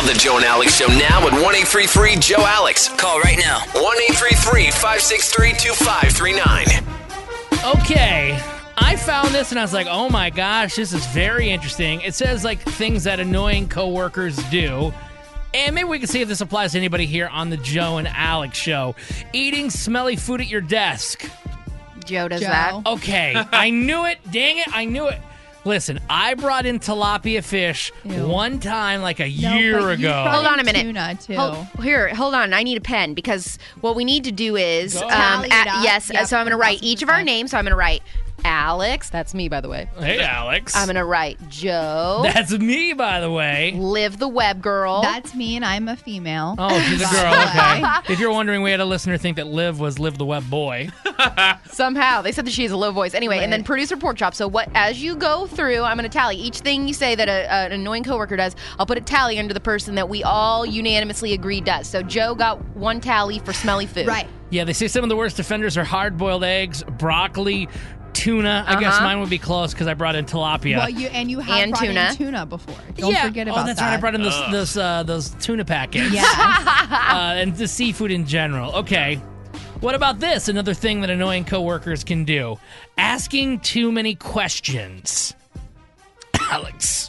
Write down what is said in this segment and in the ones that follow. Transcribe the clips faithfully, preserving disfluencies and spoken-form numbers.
Call the Joe and Alex Show now at one eight three three Joe Alex. Call right now. one eight three three, five six three, two five three nine. Okay, I found this and I was like, oh my gosh, this is very interesting. It says like things that annoying coworkers do. And maybe we can see if this applies to anybody here on the Joe and Alex Show. Eating smelly food at your desk. Joe does Joe. that. Okay, I knew it. Dang it, I knew it. Listen, I brought in tilapia fish Ew. one time like a No, year but you ago. brought Hold on a in minute. Tuna, too. Hold, here, hold on. I need a pen because what we need to do is, Go. um, Tally it at- up. yes. Yep, so I'm going to write one thousand each of our percent. names. So I'm going to write Alex. That's me, by the way. Hey, Alex. I'm going to write Joe. That's me, by the way. Liv the web girl. That's me, and I'm a female. Oh, she's a By girl. the Okay. way. If you're wondering, we had a listener think that Liv was Liv the Web Boy. Somehow they said that she has a low voice. Anyway, and then Right. producer pork chop. So what? As you go through, I'm going to tally each thing you say that a, a, an annoying coworker does. I'll put a tally under the person that we all unanimously agree does. So Joe got one tally for smelly food. Right. Yeah, they say some of the worst offenders are hard-boiled eggs, broccoli, tuna. I guess Uh-huh. mine would be close because I brought in tilapia. Well, you and you have And brought tuna. in tuna before. Don't yeah. forget about oh, that's that. right. I brought in those those, uh, those tuna packets. Yes. uh, and the seafood in general. Okay. What about this? Another thing that annoying coworkers can do: asking too many questions. Alex,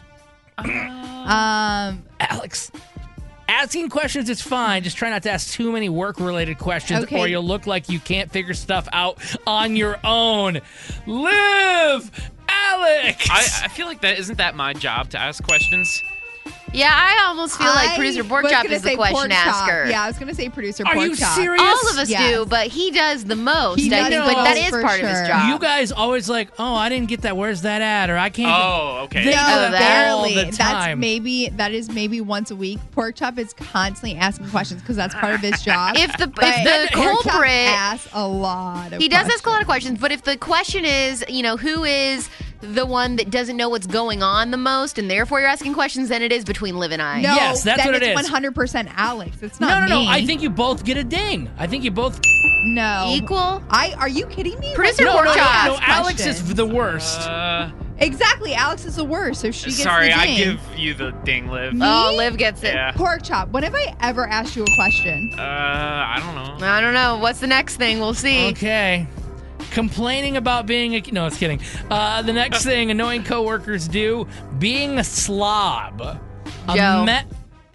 um. Alex, asking questions is fine. Just try not to ask too many work-related questions, Okay. or you'll look like you can't figure stuff out on your own. Live, Alex. I, I feel like that isn't that my job to ask questions. Yeah, I almost feel like I producer pork was chop gonna is the say question pork chop. asker. Yeah, I was gonna say producer Are pork you chop. serious? All of us Yes. do, but he does the most. He I does think, the but that most is for part of his sure. job. You guys always like, oh, I didn't get that. Where's that at? Or I can't. Oh, okay. They No, do that all barely. the That's time. maybe that is maybe once a week. Pork chop is constantly asking questions because that's part of his job. If the But if the Pork Chop culprit, asks a lot of he does questions. ask a lot of questions. But if the question is, you know, who is the one that doesn't know what's going on the most, and therefore you're asking questions, then it is between Liv and I. No, Yes, that's then what it it's is. one hundred percent Alex. It's No, not no, me. no. I think you both get a ding. I think you both. no Equal? I are you kidding me? Producer Like, pork no, no, chop. no. ask Alex is questions. the worst. Uh, Exactly. Alex is the worst, so she gets sorry, the I ding. give you the ding, Liv. Me? Oh, Liv gets it. Yeah. Pork chop. When have I ever asked you a question? Uh, I don't know. I don't know. What's the next thing? We'll see. Okay. Complaining about being a no, it's kidding. Uh, the next thing annoying coworkers do: being a slob. A Joe. me-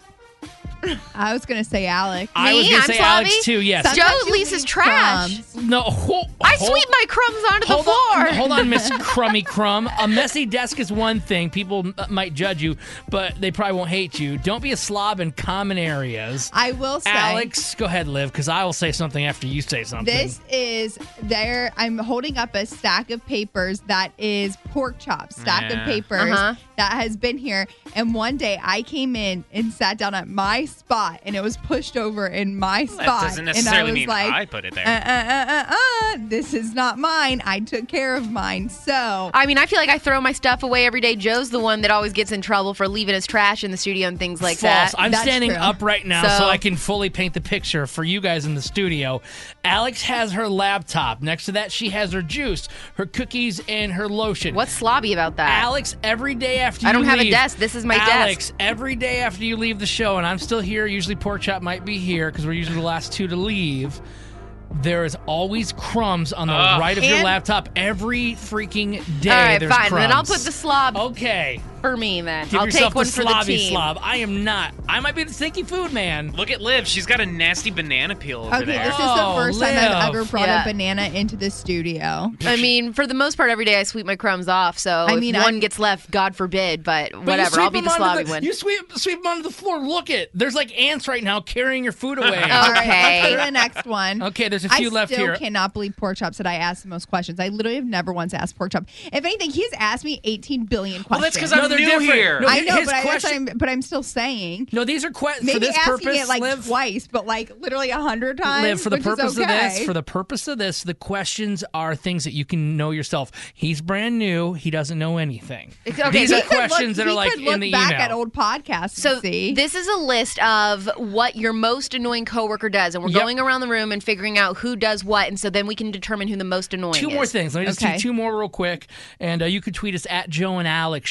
I was gonna say Alex. I was Me? gonna I'm say slobby? Alex too. Yes. Sometimes Joe you leaves his leave trash. crumbs. No. Ho- I hold- sweep my crumbs onto the Hold floor. on, hold on, Miss Crummy Crumb. A messy desk is one thing. People m- might judge you, but they probably won't hate you. Don't be a slob in common areas. I will say, Alex, go ahead, Liv, because I will say something after you say something. this is there. I'm holding up a stack of papers that is pork chop stack Yeah. of papers Uh-huh. that has been here. And one day I came in and sat down at my spot, and it was pushed over in my That spot. doesn't and I necessarily was mean like, I put it there. Uh, uh, uh, uh, uh, this is not mine. I took care of mine. So I mean, I feel like I throw my stuff away every day. Joe's the one that always gets in trouble for leaving his trash in the studio and things like False. that. I'm That's standing true. up right now so, So- I can fully paint the picture for you guys in the studio. Alex has her laptop. Next to that, she has her juice, her cookies, and her lotion. What's slobby about that? Alex, every day after I you don't have a leave- desk. This is my Alex, desk. every day after you leave the show, and I'm still here, usually Pork Chop might be here because we're usually the last two to leave, there is always crumbs on the Ugh. right of your And- laptop every freaking day. All right, there's fine. Then I'll crumbs. put the slob Okay. for me then. Give I'll yourself take one the for the slobby team. slob. I am not. I might be the stinky food man. Look at Liv. She's got a nasty banana peel over okay, there. this is the Oh, first time I've Liv. ever brought Yeah. a banana into the studio. I mean, for the most part, every day I sweep my crumbs off. So I if mean, one I'm- gets left, God forbid. But But you whatever, sweep I'll be them the onto slobby the- one. You sweep sweep them onto the floor. Look it. There's like ants right now carrying your food away. All right, Okay. let's go to the next one. Okay, there's a few I left still here. cannot believe Pork Chop said I asked the most questions. I literally have never once asked Pork Chop. If anything, he's asked me eighteen billion Well, questions. that's because I'm No, they're new different. here. No, I know, his but, I, that's what question- I'm, but I'm still saying. No, these are questions Maybe for this asking purpose. it like Liv, twice, but like literally a hundred times. Liv, for the which is purpose okay. of this, for the purpose of this, the questions are things that you can know yourself. He's brand new; he doesn't know anything. Okay, These he are could Look, questions that he are like could look in the back email. at old podcasts. So and see. this is a list of what your most annoying coworker does, and we're Yep. going around the room and figuring out who does what, and so then we can determine who the most annoying Two is. more things. Let me just Okay. do two more real quick, and uh, you could tweet us at Joe and Alex Show. Let us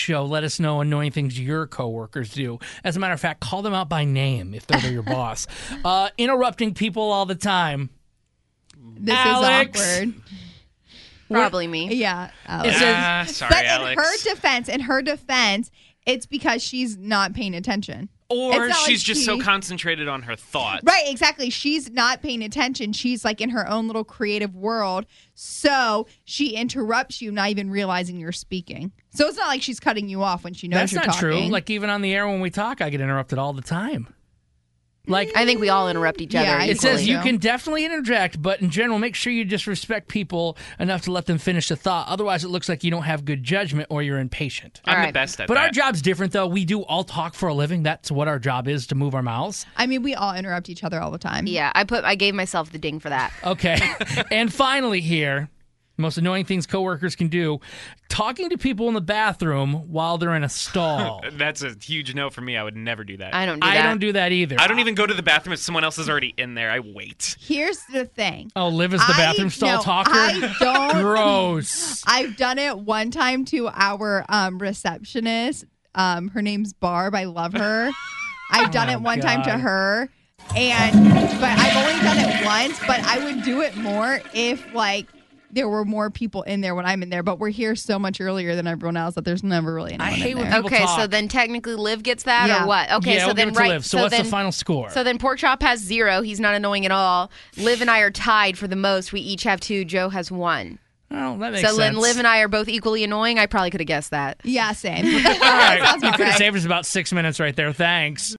us know annoying things your coworkers do. As a matter of fact, call them out by name if they're your boss. Uh, interrupting people all the time. This Alex. is awkward. Probably me. Yeah. Alex. It says- Ah, sorry, but in Alex. her defense, in her defense, it's because she's not paying attention. or it's not like she's just so she- concentrated on her thoughts. Right, exactly. She's not paying attention. She's like in her own little creative world. So she interrupts you, not even realizing you're speaking. So it's not like she's cutting you off when she knows That's you're not talking. true. Like, even on the air when we talk, I get interrupted all the time. Like, I think we all interrupt each other. Yeah, it says equally. you can definitely interject, but in general, make sure you just respect people enough to let them finish the thought. Otherwise, it looks like you don't have good judgment or you're impatient. I'm All the right. best at But that. our job's different, though. We do all talk for a living. That's what our job is, to move our mouths. I mean, we all interrupt each other all the time. Yeah, I put. I gave myself the ding for that. Okay. And finally here, most annoying things coworkers can do, talking to people in the bathroom while they're in a stall. That's a huge no for me. I would never do that. I don't do I that. don't do that either. I don't even go to the bathroom if someone else is already in there. I wait. Here's the thing. Oh, Liv is the I- bathroom stall no, talker? I don't. Gross. I've done it one time to our um, receptionist. Um, her name's Barb. I love her. I've done Oh, it one time to God. her, and but I've only done it once. But I would do it more if like there were more people in there when I'm in there. But we're here so much earlier than everyone else that there's never really anyone I hate in when there. people Okay, talk. so then technically Liv gets that, Yeah. or what? Okay, yeah, so we'll then give it to right. Liv. So, what's then, the final score? So then Pork Chop has zero. He's not annoying at all. Liv and I are tied for the most. We each have two. Joe has one. oh, that makes So sense. then Liv and I are both equally annoying. I probably could have guessed that. Yeah, same. All right. Sounds You about could have right. saved us about six minutes right there. Thanks.